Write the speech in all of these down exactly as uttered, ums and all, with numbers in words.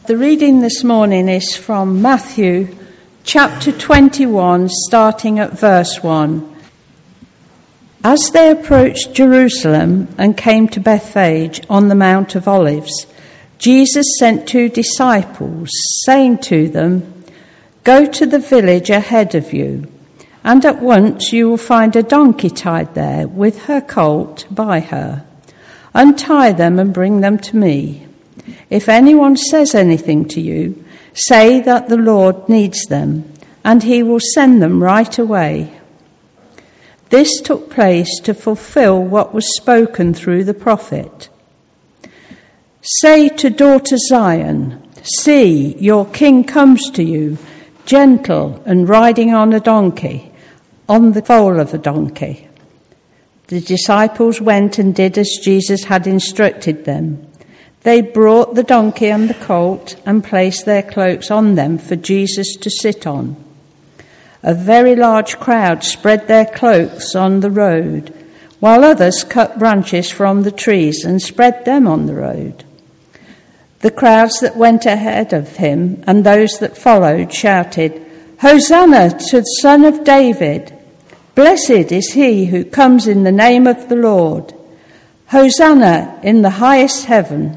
The reading this morning is from Matthew chapter twenty-one, starting at verse one. As they approached Jerusalem and came to Bethphage on the Mount of Olives, Jesus sent two disciples, saying to them, "Go to the village ahead of you, and at once you will find a donkey tied there with her colt by her. Untie them and bring them to me. If anyone says anything to you, say that the Lord needs them, and he will send them right away." This took place to fulfill what was spoken through the prophet. "Say to daughter Zion, see, your king comes to you, gentle and riding on a donkey, on the foal of a donkey." The disciples went and did as Jesus had instructed them. They brought the donkey and the colt and placed their cloaks on them for Jesus to sit on. A very large crowd spread their cloaks on the road, while others cut branches from the trees and spread them on the road. The crowds that went ahead of him and those that followed shouted, "Hosanna to the Son of David! Blessed is he who comes in the name of the Lord! Hosanna in the highest heaven!"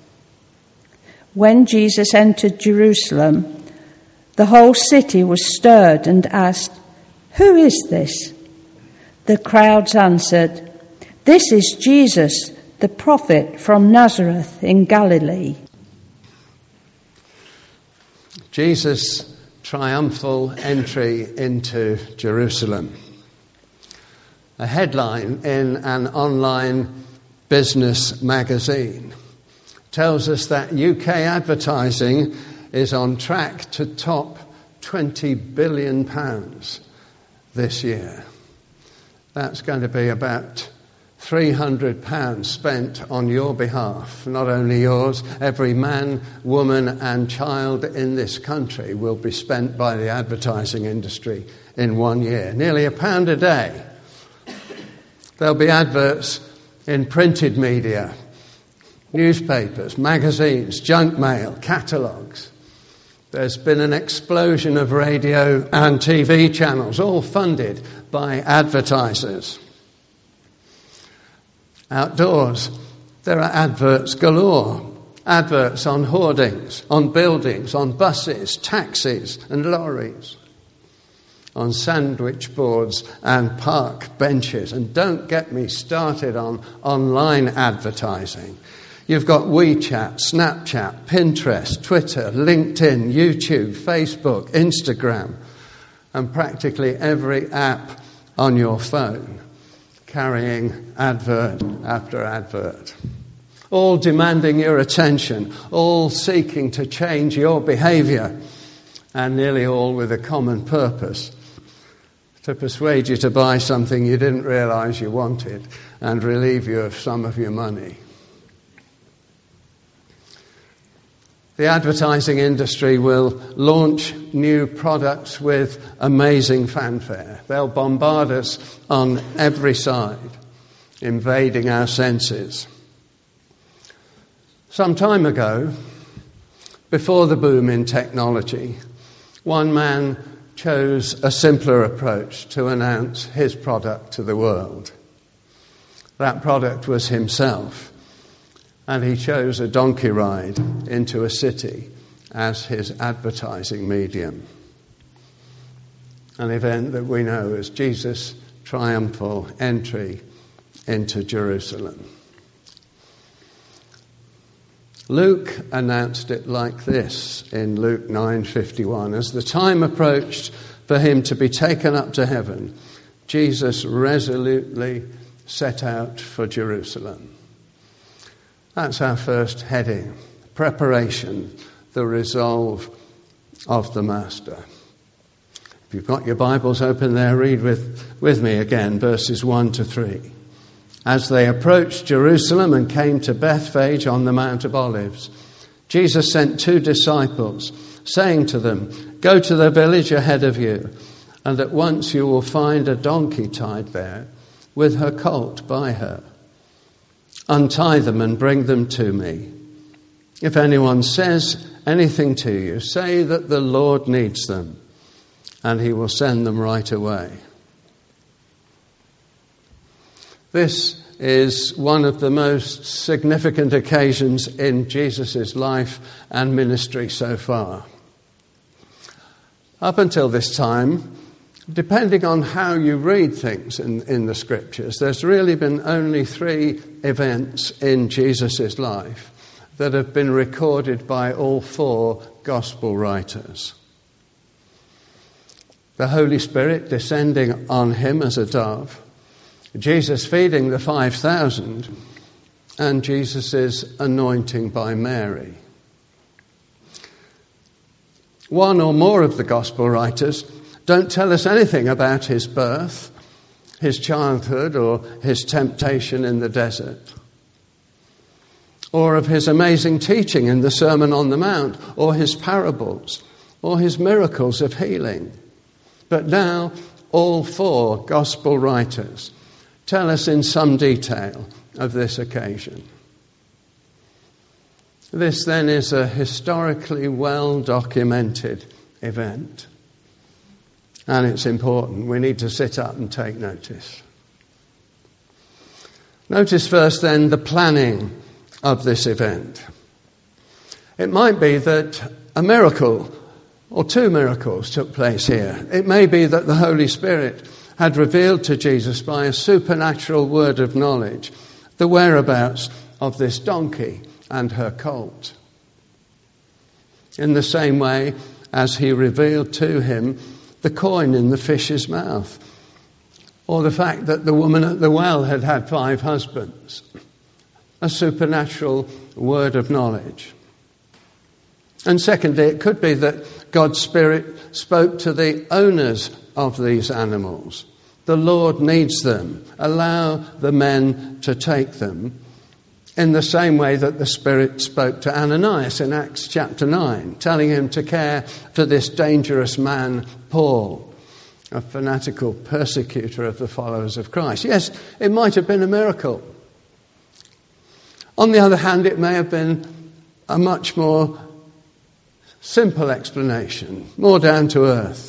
When Jesus entered Jerusalem, the whole city was stirred and asked, "Who is this?" The crowds answered, "This is Jesus, the prophet from Nazareth in Galilee." Jesus' triumphal entry into Jerusalem. A headline in an online business magazine tells us that U K advertising is on track to top twenty billion pounds this year. That's going to be about three hundred pounds spent on your behalf. Not only yours, every man, woman and child in this country will be spent by the advertising industry in one year. Nearly a pound a day. There'll be adverts in printed media, newspapers, magazines, junk mail, catalogues. There's been an explosion of radio and T V channels, all funded by advertisers. Outdoors, there are adverts galore. Adverts on hoardings, on buildings, on buses, taxis and lorries, on sandwich boards and park benches. And don't get me started on online advertising. You've got WeChat, Snapchat, Pinterest, Twitter, LinkedIn, YouTube, Facebook, Instagram, and practically every app on your phone carrying advert after advert. All demanding your attention, all seeking to change your behaviour, and nearly all with a common purpose: to persuade you to buy something you didn't realise you wanted and relieve you of some of your money. The advertising industry will launch new products with amazing fanfare. They'll bombard us on every side, invading our senses. Some time ago, before the boom in technology, one man chose a simpler approach to announce his product to the world. That product was himself. And he chose a donkey ride into a city as his advertising medium. An event that we know as Jesus' triumphal entry into Jerusalem. Luke announced it like this in Luke nine fifty-one. As the time approached for him to be taken up to heaven, Jesus resolutely set out for Jerusalem. That's our first heading. Preparation, the resolve of the Master. If you've got your Bibles open there, read with, with me again, verses one to three. As they approached Jerusalem and came to Bethphage on the Mount of Olives, Jesus sent two disciples, saying to them, "Go to the village ahead of you, and at once you will find a donkey tied there, with her colt by her. Untie them and bring them to me. If anyone says anything to you, say that the Lord needs them, and he will send them right away. This is one of the most significant occasions in Jesus' life and ministry so far. Up until this time, depending on how you read things in, in the scriptures, there's really been only three events in Jesus' life that have been recorded by all four gospel writers. The Holy Spirit descending on him as a dove, Jesus feeding the five thousand, and Jesus' anointing by Mary. One or more of the gospel writers don't tell us anything about his birth, his childhood, or his temptation in the desert, or of his amazing teaching in the Sermon on the Mount, or his parables, or his miracles of healing. But now, all four gospel writers tell us in some detail of this occasion. This then is a historically well-documented event. And it's important. We need to sit up and take notice. Notice first then the planning of this event. It might be that a miracle or two miracles took place here. It may be that the Holy Spirit had revealed to Jesus by a supernatural word of knowledge the whereabouts of this donkey and her colt. In the same way as he revealed to him the coin in the fish's mouth, or the fact that the woman at the well had had five husbands. A supernatural word of knowledge. And secondly, it could be that God's Spirit spoke to the owners of these animals. The Lord needs them. Allow the men to take them. In the same way that the Spirit spoke to Ananias in Acts chapter nine, telling him to care for this dangerous man, Paul, a fanatical persecutor of the followers of Christ. Yes, it might have been a miracle. On the other hand, it may have been a much more simple explanation, more down to earth.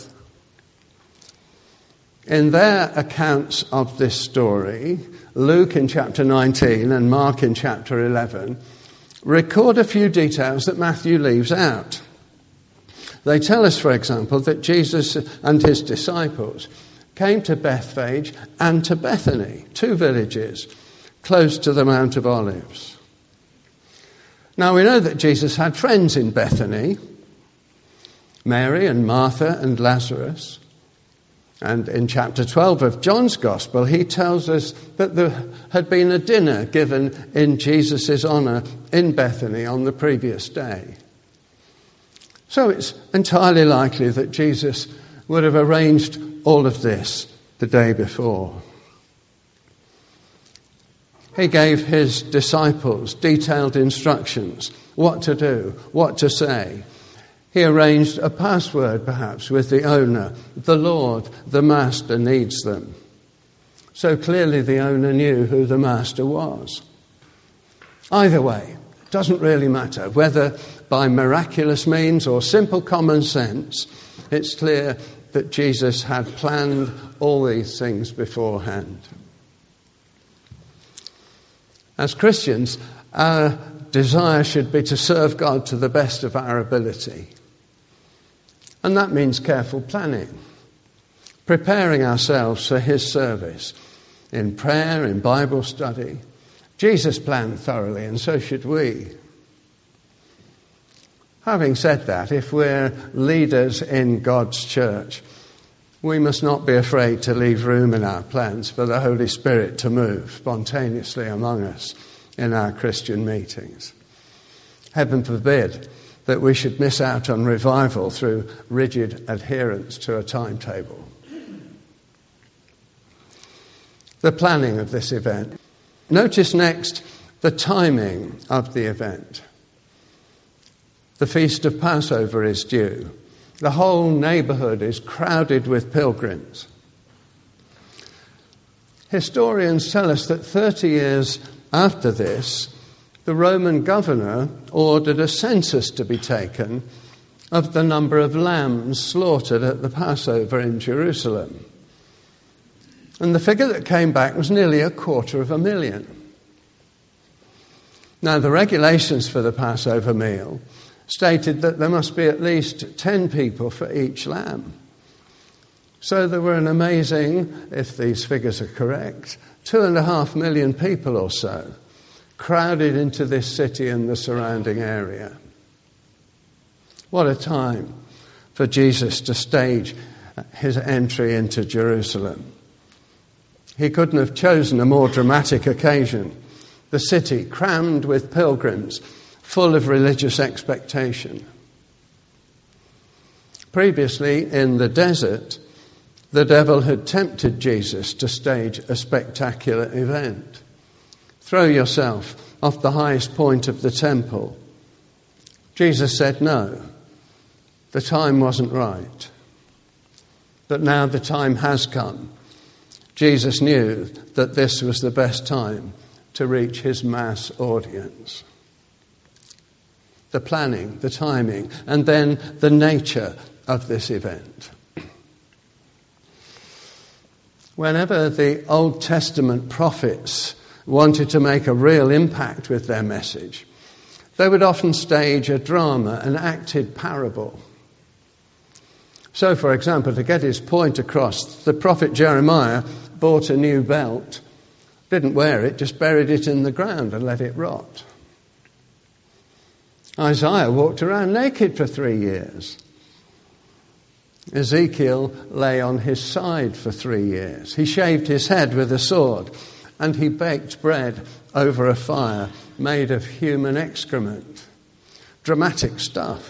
In their accounts of this story, Luke in chapter nineteen and Mark in chapter eleven record a few details that Matthew leaves out. They tell us, for example, that Jesus and his disciples came to Bethphage and to Bethany, two villages close to the Mount of Olives. Now we know that Jesus had friends in Bethany, Mary and Martha and Lazarus. And in chapter twelve of John's Gospel, he tells us that there had been a dinner given in Jesus' honour in Bethany on the previous day. So it's entirely likely that Jesus would have arranged all of this the day before. He gave his disciples detailed instructions, what to do, what to say. He arranged a password, perhaps, with the owner. The Lord, the Master, needs them. So clearly the owner knew who the Master was. Either way, it doesn't really matter. Whether by miraculous means or simple common sense, it's clear that Jesus had planned all these things beforehand. As Christians, our desire should be to serve God to the best of our ability. And that means careful planning, preparing ourselves for his service in prayer, in Bible study. Jesus planned thoroughly, and so should we. Having said that, if we're leaders in God's church, we must not be afraid to leave room in our plans for the Holy Spirit to move spontaneously among us in our Christian meetings. Heaven forbid that we should miss out on revival through rigid adherence to a timetable. The planning of this event. Notice next the timing of the event. The feast of Passover is due. The whole neighbourhood is crowded with pilgrims. Historians tell us that thirty years after this, the Roman governor ordered a census to be taken of the number of lambs slaughtered at the Passover in Jerusalem. And the figure that came back was nearly a quarter of a million. Now, the regulations for the Passover meal stated that there must be at least ten people for each lamb. So there were an amazing, if these figures are correct, two and a half million people or so crowded into this city and the surrounding area. What a time for Jesus to stage his entry into Jerusalem. He couldn't have chosen a more dramatic occasion. The city crammed with pilgrims, full of religious expectation. Previously, in the desert, the devil had tempted Jesus to stage a spectacular event. Throw yourself off the highest point of the temple. Jesus said no. The time wasn't right. But now the time has come. Jesus knew that this was the best time to reach his mass audience. The planning, the timing, and then the nature of this event. Whenever the Old Testament prophets wanted to make a real impact with their message, they would often stage a drama, an acted parable. So, for example, to get his point across, the prophet Jeremiah bought a new belt, didn't wear it, just buried it in the ground and let it rot. Isaiah walked around naked for three years. Ezekiel lay on his side for three years. He shaved his head with a sword, and he baked bread over a fire made of human excrement. Dramatic stuff.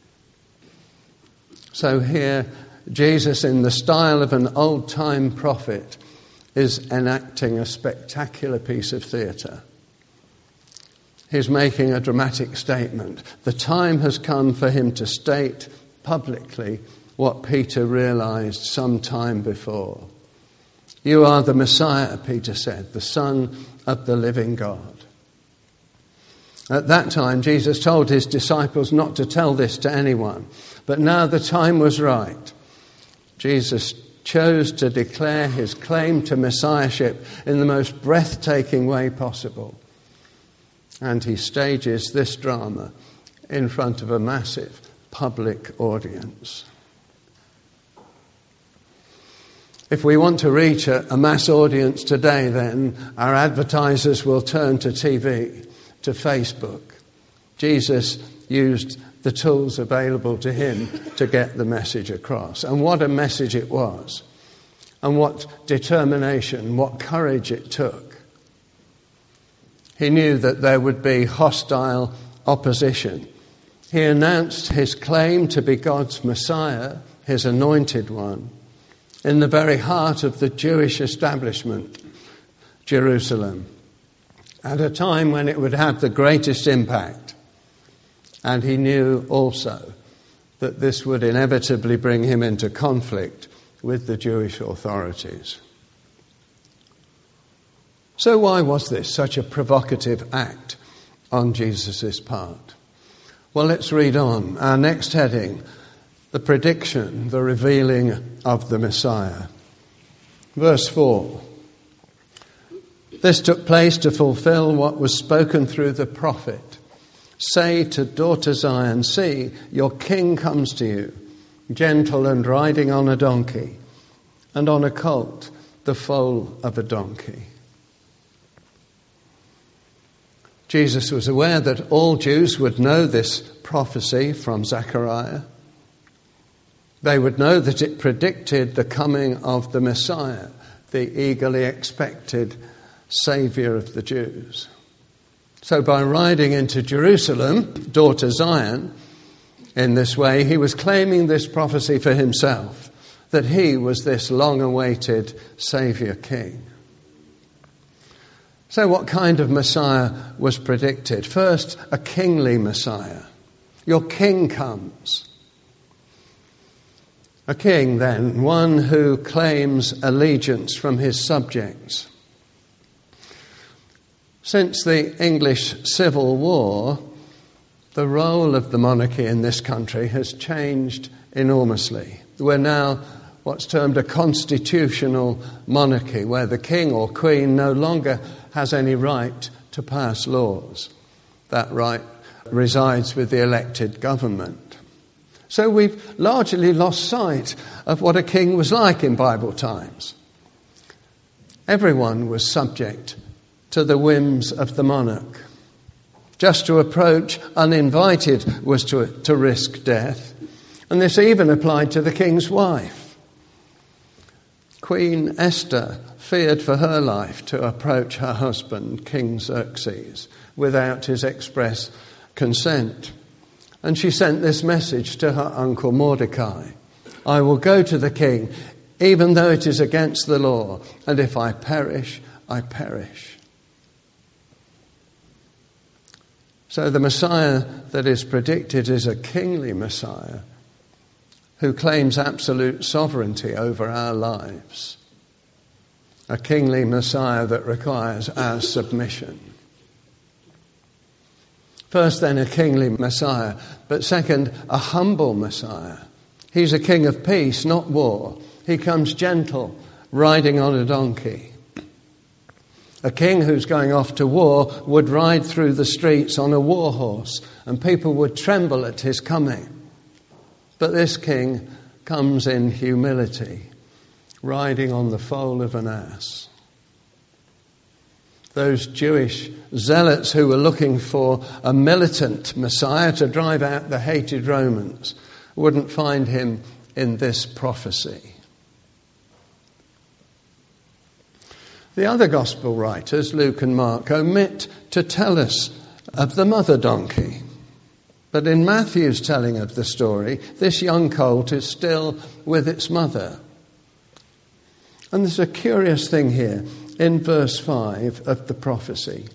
So here, Jesus, in the style of an old-time prophet, is enacting a spectacular piece of theatre. He's making a dramatic statement. The time has come for him to state publicly what Peter realized some time before. You are the Messiah, Peter said, the Son of the living God. At that time, Jesus told his disciples not to tell this to anyone. But now the time was right. Jesus chose to declare his claim to messiahship in the most breathtaking way possible. And he stages this drama in front of a massive public audience. If we want to reach a, a mass audience today, then our advertisers will turn to T V, to Facebook. Jesus used the tools available to him to get the message across. And what a message it was. And what determination, what courage it took. He knew that there would be hostile opposition. He announced his claim to be God's Messiah, his anointed one, in the very heart of the Jewish establishment, Jerusalem, at a time when it would have the greatest impact. And he knew also that this would inevitably bring him into conflict with the Jewish authorities. So why was this such a provocative act on Jesus' part? Well, let's read on. Our next heading, the prediction, the revealing of the Messiah. Verse four. This took place to fulfill what was spoken through the prophet. Say to daughter Zion, see, your king comes to you, gentle and riding on a donkey, and on a colt, the foal of a donkey. Jesus was aware that all Jews would know this prophecy from Zechariah. They would know that it predicted the coming of the Messiah, the eagerly expected Saviour of the Jews. So by riding into Jerusalem, daughter Zion, in this way, he was claiming this prophecy for himself, that he was this long-awaited Saviour King. So what kind of Messiah was predicted? First, a kingly Messiah. Your king comes. A king, then, one who claims allegiance from his subjects. Since the English Civil War, the role of the monarchy in this country has changed enormously. We're now what's termed a constitutional monarchy, where the king or queen no longer has any right to pass laws. That right resides with the elected government. So we've largely lost sight of what a king was like in Bible times. Everyone was subject to the whims of the monarch. Just to approach uninvited was to, to risk death. And this even applied to the king's wife. Queen Esther feared for her life to approach her husband, King Xerxes, without his express consent. And she sent this message to her uncle Mordecai: I will go to the king, even though it is against the law, and if I perish, I perish. So the Messiah that is predicted is a kingly Messiah who claims absolute sovereignty over our lives. A kingly Messiah that requires our submission. First then, a kingly Messiah, but second, a humble Messiah. He's a king of peace, not war. He comes gentle, riding on a donkey. A king who's going off to war would ride through the streets on a war horse, and people would tremble at his coming. But this king comes in humility, riding on the foal of an ass. Those Jewish zealots who were looking for a militant Messiah to drive out the hated Romans wouldn't find him in this prophecy. The other gospel writers, Luke and Mark, omit to tell us of the mother donkey. But in Matthew's telling of the story, this young colt is still with its mother. And there's a curious thing here in verse five of the prophecy.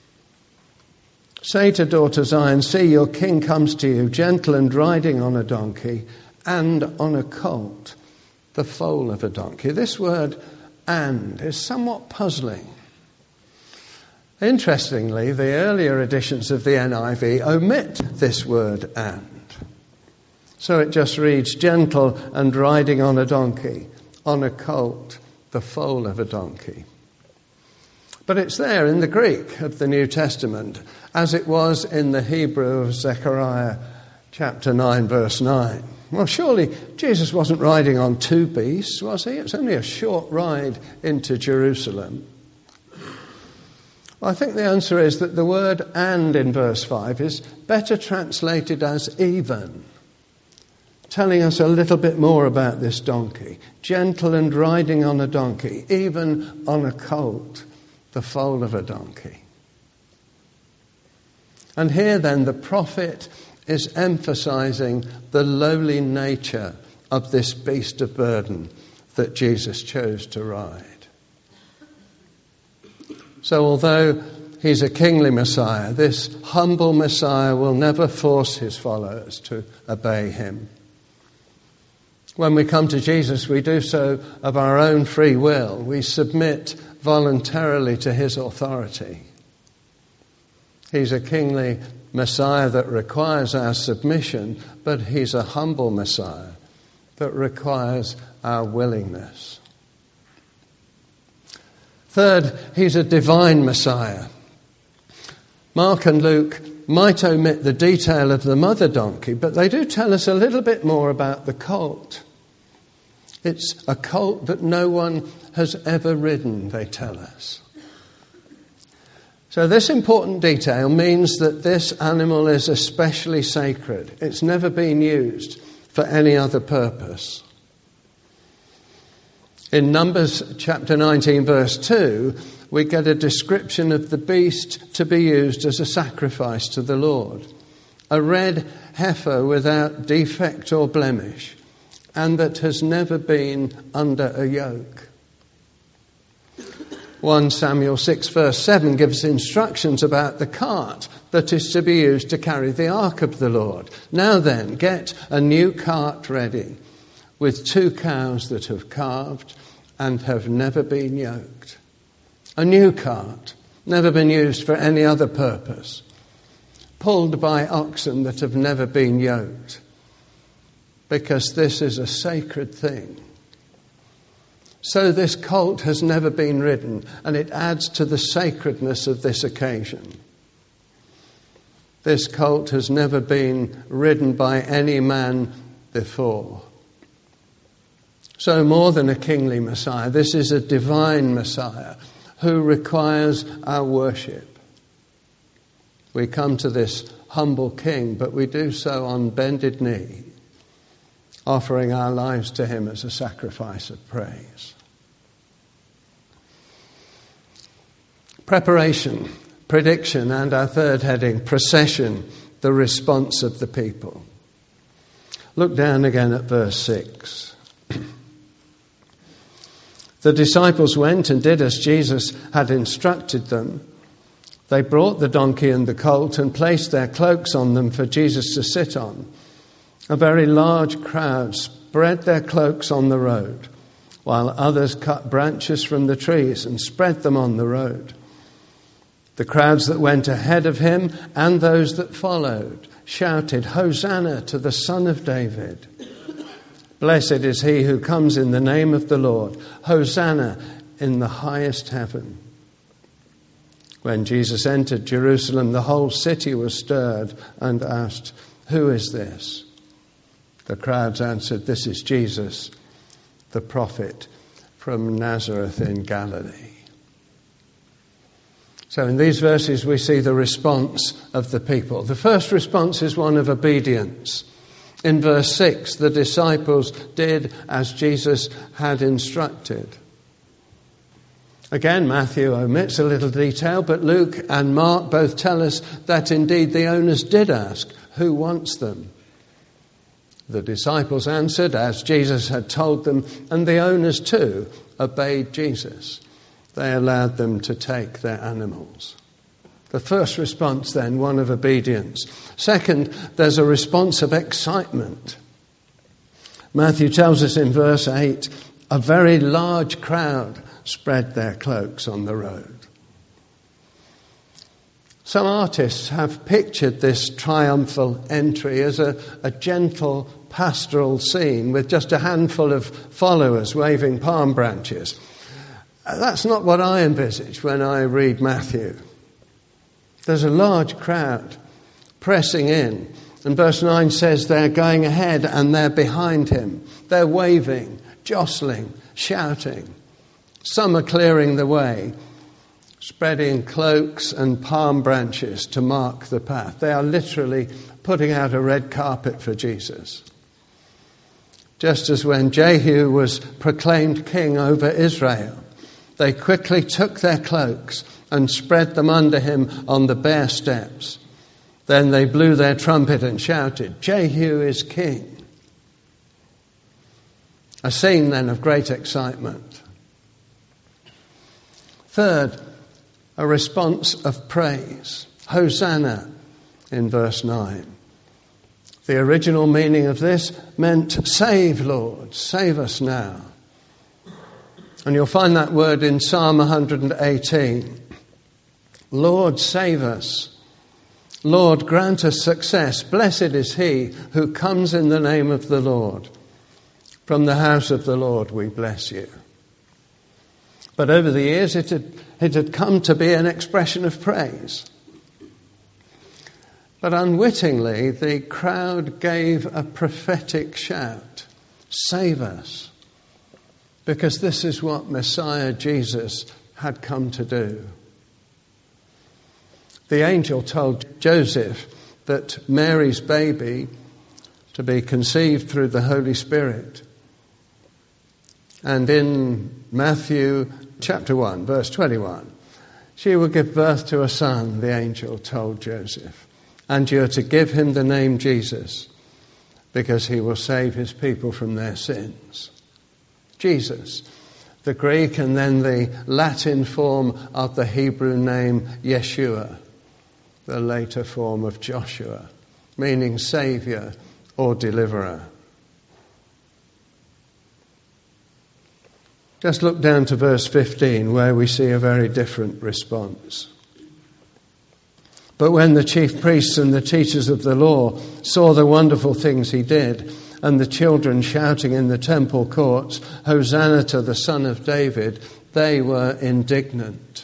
Say to daughter Zion, see, your king comes to you, gentle and riding on a donkey and on a colt, the foal of a donkey. This word and is somewhat puzzling. Interestingly, the earlier editions of the N I V omit this word and. So it just reads, gentle and riding on a donkey, on a colt, the foal of a donkey. But it's there in the Greek of the New Testament, as it was in the Hebrew of Zechariah chapter nine, verse nine. Well, surely Jesus wasn't riding on two beasts, was he? It's only a short ride into Jerusalem. Well, I think the answer is that the word and in verse five is better translated as even, telling us a little bit more about this donkey. Gentle and riding on a donkey, even on a colt, the foal of a donkey. And here then the prophet is emphasizing the lowly nature of this beast of burden that Jesus chose to ride. So although he's a kingly Messiah, this humble Messiah will never force his followers to obey him. When we come to Jesus, we do so of our own free will. We submit voluntarily to his authority. He's a kingly Messiah that requires our submission, but he's a humble Messiah that requires our willingness. Third, he's a divine Messiah. Mark and Luke might omit the detail of the mother donkey, but they do tell us a little bit more about the colt. It's a colt that no one has ever ridden, they tell us. So this important detail means that this animal is especially sacred. It's never been used for any other purpose. In Numbers chapter nineteen, verse two, we get a description of the beast to be used as a sacrifice to the Lord. A red heifer without defect or blemish, and that has never been under a yoke. First Samuel six, verse seven gives instructions about the cart that is to be used to carry the ark of the Lord. Now then, get a new cart ready with two cows that have calved and have never been yoked. A new cart, never been used for any other purpose, pulled by oxen that have never been yoked, because this is a sacred thing. So this colt has never been ridden, and it adds to the sacredness of this occasion. This colt has never been ridden by any man before. So more than a kingly Messiah, this is a divine Messiah who requires our worship. We come to this humble King, but we do so on bended knee, offering our lives to him as a sacrifice of praise. Preparation, prediction, and our third heading, procession, the response of the people. Look down again at verse six. The disciples went and did as Jesus had instructed them. They brought the donkey and the colt and placed their cloaks on them for Jesus to sit on. A very large crowd spread their cloaks on the road, while others cut branches from the trees and spread them on the road. The crowds that went ahead of him and those that followed shouted, "Hosanna to the Son of David. Blessed is he who comes in the name of the Lord. Hosanna in the highest heaven." When Jesus entered Jerusalem, the whole city was stirred and asked, "Who is this?" The crowds answered, "This is Jesus, the prophet from Nazareth in Galilee." So in these verses we see the response of the people. The first response is one of obedience. In verse six, the disciples did as Jesus had instructed. Again, Matthew omits a little detail, but Luke and Mark both tell us that indeed the owners did ask, "Who wants them?" The disciples answered as Jesus had told them, and the owners too obeyed Jesus. They allowed them to take their animals. The first response then, one of obedience. Second, there's a response of excitement. Matthew tells us in verse eight, a very large crowd spread their cloaks on the road. Some artists have pictured this triumphal entry as a, a gentle pastoral scene with just a handful of followers waving palm branches. That's not what I envisage when I read Matthew. There's a large crowd pressing in. And verse nine says they're going ahead and they're behind him. They're waving, jostling, shouting. Some are clearing the way, spreading cloaks and palm branches to mark the path. They are literally putting out a red carpet for Jesus. Just as when Jehu was proclaimed king over Israel, they quickly took their cloaks and spread them under him on the bare steps. Then they blew their trumpet and shouted, "Jehu is king." A scene then of great excitement. Third, a response of praise. Hosanna in verse nine. The original meaning of this meant, "Save, Lord, save us now." And you'll find that word in Psalm one hundred eighteen. Lord, save us. Lord, grant us success. Blessed is he who comes in the name of the Lord. From the house of the Lord we bless you. But over the years it had, it had come to be an expression of praise. But unwittingly the crowd gave a prophetic shout. Save us. Because this is what Messiah Jesus had come to do. The angel told Joseph that Mary's baby, to be conceived through the Holy Spirit. And in Matthew chapter one, verse twenty-one, she will give birth to a son, the angel told Joseph. And you're to give him the name Jesus, because he will save his people from their sins. Jesus, the Greek and then the Latin form of the Hebrew name Yeshua, the later form of Joshua, meaning Saviour or Deliverer. Just look down to verse fifteen, where we see a very different response. But when the chief priests and the teachers of the law saw the wonderful things he did, and the children shouting in the temple courts, "Hosanna to the Son of David," they were indignant.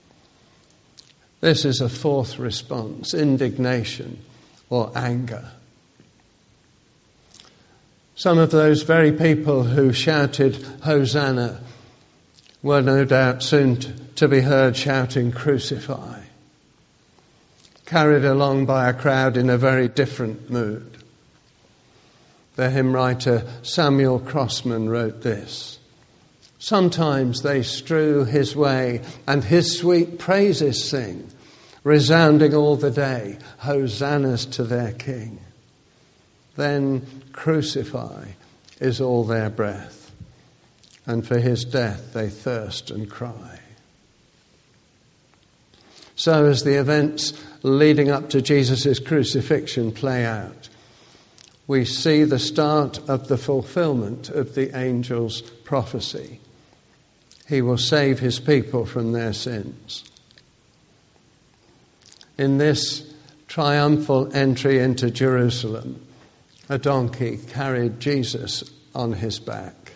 This is a fourth response, indignation or anger. Some of those very people who shouted "Hosanna" were no doubt soon to be heard shouting "Crucify," carried along by a crowd in a very different mood. The hymn writer Samuel Crossman wrote this: "Sometimes they strew his way and his sweet praises sing, resounding all the day, hosannas to their King. Then crucify is all their breath, and for his death they thirst and cry." So as the events leading up to Jesus' crucifixion play out, we see the start of the fulfillment of the angel's prophecy. He will save his people from their sins. In this triumphal entry into Jerusalem, a donkey carried Jesus on his back.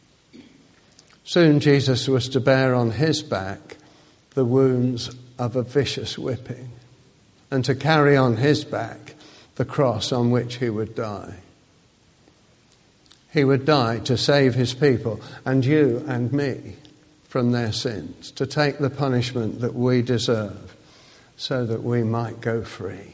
Soon Jesus was to bear on his back the wounds of a vicious whipping, and to carry on his back the cross on which he would die. He would die to save his people and you and me from their sins, to take the punishment that we deserve so that we might go free.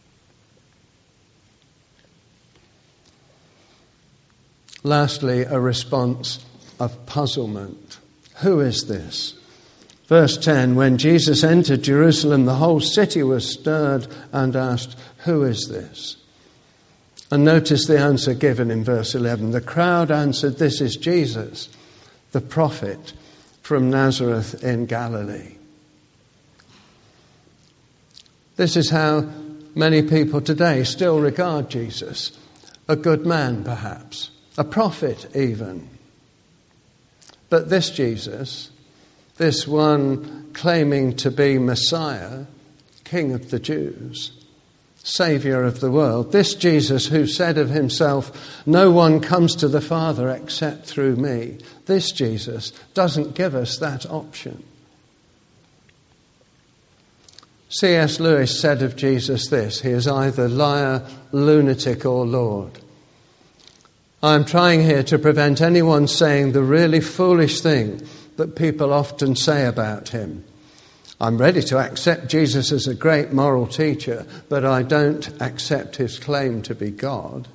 Lastly, a response of puzzlement. Who is this? Verse ten, when Jesus entered Jerusalem, the whole city was stirred and asked, "Who is this?" And notice the answer given in verse eleven. The crowd answered, "This is Jesus, the prophet from Nazareth in Galilee." This is how many people today still regard Jesus. A good man, perhaps. A prophet, even. But this Jesus, this one claiming to be Messiah, King of the Jews, Saviour of the world, this Jesus who said of himself, "No one comes to the Father except through me," this Jesus doesn't give us that option. C S Lewis said of Jesus this: he is either liar, lunatic, or Lord. I am trying here to prevent anyone saying the really foolish thing that people often say about him. I'm ready to accept Jesus as a great moral teacher, but I don't accept his claim to be God.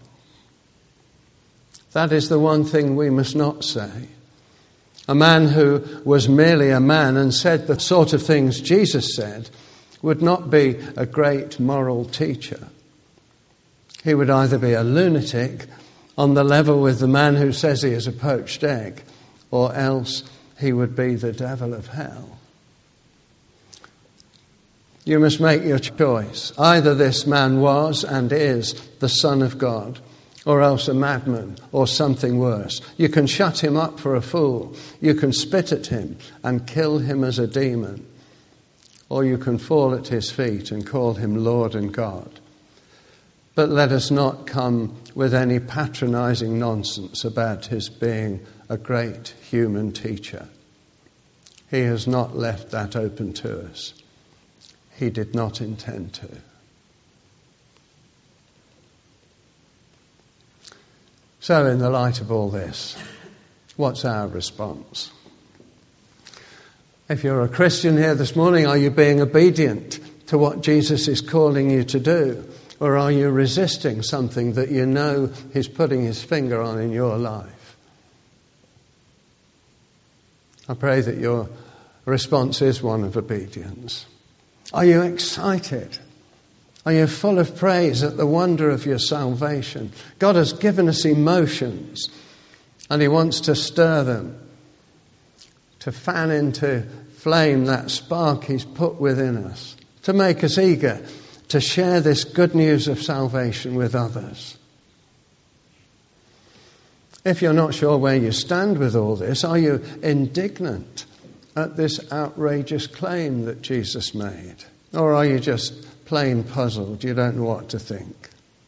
That is the one thing we must not say. A man who was merely a man and said the sort of things Jesus said would not be a great moral teacher. He would either be a lunatic on the level with the man who says he is a poached egg, or else he would be the devil of hell. You must make your choice. Either this man was and is the Son of God, or else a madman, or something worse. You can shut him up for a fool. You can spit at him and kill him as a demon. Or you can fall at his feet and call him Lord and God. But let us not come with any patronizing nonsense about his being a great human teacher. He has not left that open to us. He did not intend to. So in the light of all this, what's our response? If you're a Christian here this morning, are you being obedient to what Jesus is calling you to do? Or are you resisting something that you know he's putting his finger on in your life? I pray that your response is one of obedience. Are you excited? Are you full of praise at the wonder of your salvation? God has given us emotions, and he wants to stir them, to fan into flame that spark he's put within us, to make us eager to share this good news of salvation with others. If you're not sure where you stand with all this, are you indignant at this outrageous claim that Jesus made? Or are you just plain puzzled? You don't know what to think?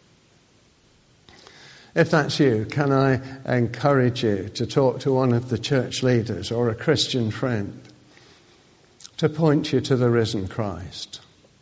If that's you, can I encourage you to talk to one of the church leaders or a Christian friend to point you to the risen Christ?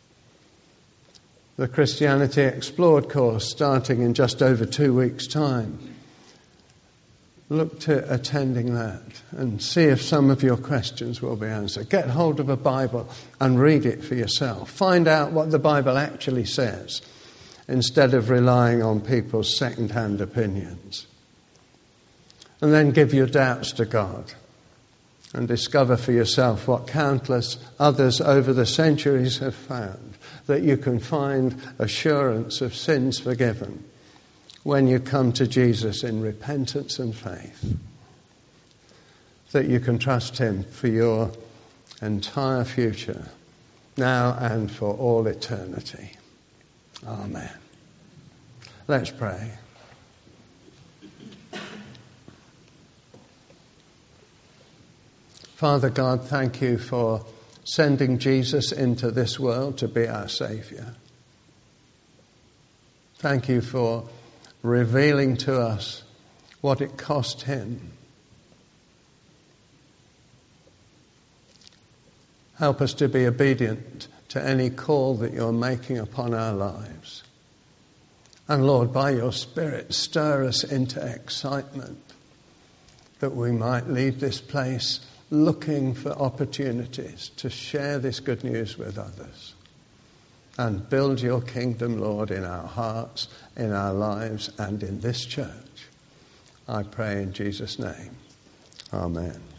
The Christianity Explored course, starting in just over two weeks' time. Look to attending that and see if some of your questions will be answered. Get hold of a Bible and read it for yourself. Find out what the Bible actually says instead of relying on people's second-hand opinions. And then give your doubts to God and discover for yourself what countless others over the centuries have found, that you can find assurance of sins forgiven when you come to Jesus in repentance and faith, that you can trust him for your entire future, now and for all eternity. Amen. Let's pray. Father God, thank you for sending Jesus into this world to be our Saviour. Thank you for revealing to us what it cost him. Help us to be obedient to any call that you're making upon our lives. And Lord, by your Spirit, stir us into excitement that we might leave this place looking for opportunities to share this good news with others and build your kingdom, Lord, in our hearts, in our lives, and in this church. I pray in Jesus' name. Amen.